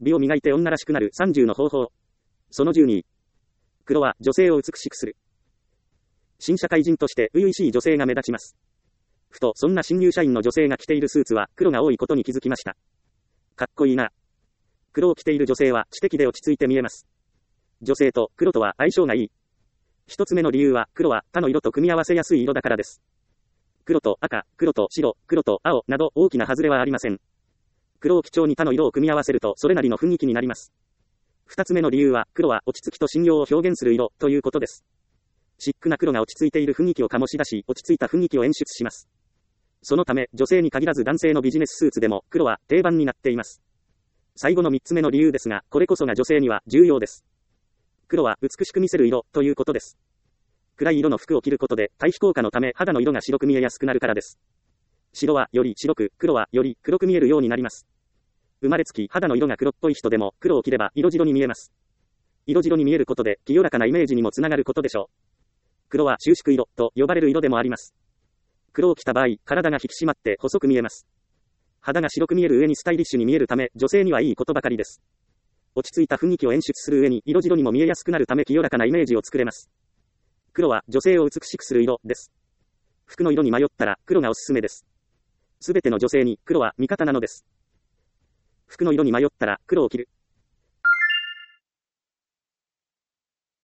美を磨いて女らしくなる30の方法。その12。黒は女性を美しくする。新社会人として初々しい女性が目立ちます。ふと、そんな新入社員の女性が着ているスーツは黒が多いことに気づきました。かっこいいな。黒を着ている女性は知的で落ち着いて見えます。女性と黒とは相性がいい。一つ目の理由は、黒は他の色と組み合わせやすい色だからです。黒と赤、黒と白、黒と青など大きな外れはありません。黒を基調に他の色を組み合わせるとそれなりの雰囲気になります。二つ目の理由は、黒は落ち着きと信用を表現する色ということです。シックな黒が落ち着いている雰囲気を醸し出し、落ち着いた雰囲気を演出します。そのため、女性に限らず男性のビジネススーツでも黒は定番になっています。最後の3つ目の理由ですが、これこそが女性には重要です。黒は美しく見せる色ということです。暗い色の服を着ることで対比効果のため肌の色が白く見えやすくなるからです。白はより白く、黒はより黒く見えるようになります。生まれつき肌の色が黒っぽい人でも黒を着れば色白に見えます。色白に見えることで清らかなイメージにもつながることでしょう。黒は収縮色と呼ばれる色でもあります。黒を着た場合、体が引き締まって細く見えます。肌が白く見える上にスタイリッシュに見えるため、女性にはいいことばかりです。落ち着いた雰囲気を演出する上に、色白にも見えやすくなるため清らかなイメージを作れます。黒は女性を美しくする色です。服の色に迷ったら黒がおすすめです。すべての女性に黒は味方なのです。服の色に迷ったら黒を着る。